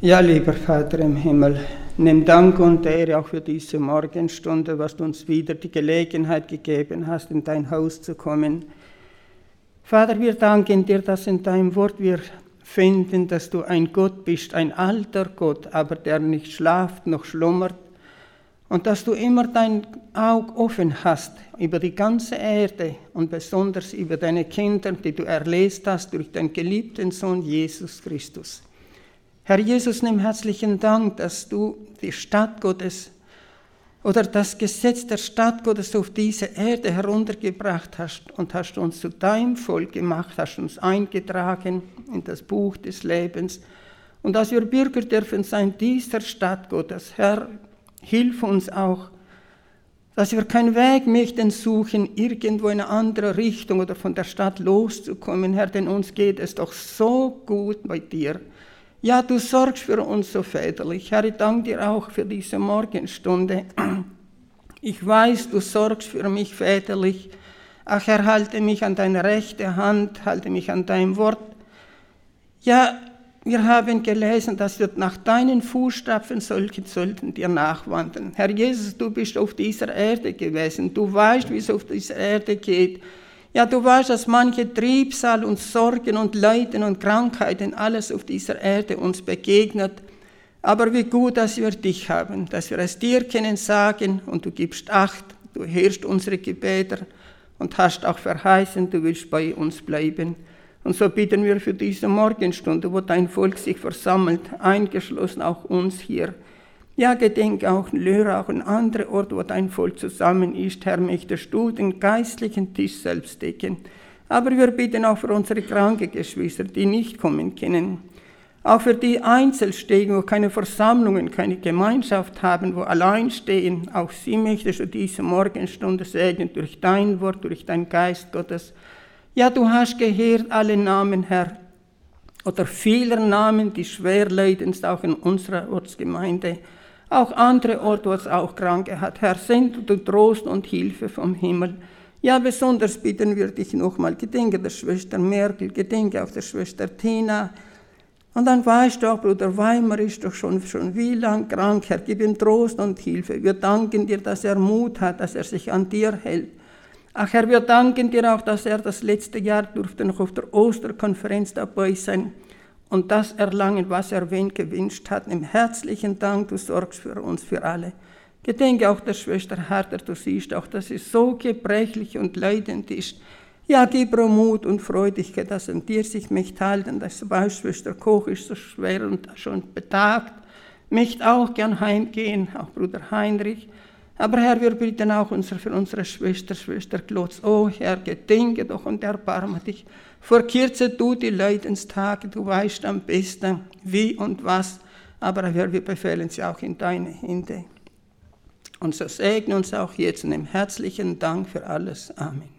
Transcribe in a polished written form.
Ja, lieber Vater im Himmel, nimm Dank und Ehre auch für diese Morgenstunde, was du uns wieder die Gelegenheit gegeben hast, in dein Haus zu kommen. Vater, wir danken dir, dass in deinem Wort wir finden, dass du ein Gott bist, ein alter Gott, aber der nicht schlaft noch schlummert, und dass du immer dein Auge offen hast über die ganze Erde und besonders über deine Kinder, die du erlöst hast durch deinen geliebten Sohn Jesus Christus. Herr Jesus, nimm herzlichen Dank, dass du die Stadt Gottes oder das Gesetz der Stadt Gottes auf diese Erde heruntergebracht hast und hast uns zu deinem Volk gemacht, hast uns eingetragen in das Buch des Lebens. Und dass wir Bürger dürfen sein dieser Stadt Gottes. Herr, hilf uns auch, dass wir keinen Weg möchten suchen, irgendwo in eine andere Richtung oder von der Stadt loszukommen. Herr, denn uns geht es doch so gut bei dir. Ja, du sorgst für uns so väterlich. Herr, ich danke dir auch für diese Morgenstunde. Ich weiß, du sorgst für mich väterlich. Ach Herr, halte mich an deine rechte Hand, halte mich an dein Wort. Ja, wir haben gelesen, dass wir nach deinen Fußstapfen sollten dir nachwandern. Herr Jesus, du bist auf dieser Erde gewesen. Du weißt, wie es auf dieser Erde geht. Ja, du weißt, dass manche Trübsal und Sorgen und Leiden und Krankheiten, alles auf dieser Erde uns begegnet. Aber wie gut, dass wir dich haben, dass wir es dir können sagen und du gibst Acht, du hörst unsere Gebete und hast auch verheißen, du willst bei uns bleiben. Und so bitten wir für diese Morgenstunde, wo dein Volk sich versammelt, eingeschlossen auch uns hier. Ja, gedenke auch Lörrach und andere Orte, wo dein Volk zusammen ist. Herr, möchtest du den geistlichen Tisch selbst decken. Aber wir bitten auch für unsere kranken Geschwister, die nicht kommen können. Auch für die Einzelstehenden, wo keine Versammlungen, keine Gemeinschaft haben, wo allein stehen. Auch sie möchtest du diese Morgenstunde segnen durch dein Wort, durch dein Geist Gottes. Ja, du hast gehört alle Namen, Herr, oder viele Namen, die schwer leiden, auch in unserer Ortsgemeinde. Auch andere Orte, wo es auch Kranke hat. Herr, sende du Trost und Hilfe vom Himmel. Ja, besonders bitten wir dich nochmal, gedenke der Schwester Merkel, gedenke auch der Schwester Tina. Und dann weißt du auch, Bruder Weimar ist doch schon wie lang krank. Herr, gib ihm Trost und Hilfe. Wir danken dir, dass er Mut hat, dass er sich an dir hält. Ach Herr, wir danken dir auch, dass er das letzte Jahr durfte noch auf der Osterkonferenz dabei sein und das erlangen, was er gewünscht hat. Im herzlichen Dank, du sorgst für uns, für alle. Gedenke auch der Schwester Hertha, du siehst auch, dass sie so gebrechlich und leidend ist. Ja, gib ihr Mut und Freudigkeit, dass an dir sich möchte halten. Das Schwester Koch ist so schwer und schon betagt, möchte auch gern heimgehen, auch Bruder Heinrich. Aber Herr, wir bitten auch für unsere Schwester Klotz. Oh Herr, gedenke doch und erbarme dich. Verkürze du die Leidenstage, du weißt am besten, wie und was. Aber Herr, wir befehlen sie auch in deine Hände. Und so segne uns auch jetzt und im herzlichen Dank für alles. Amen.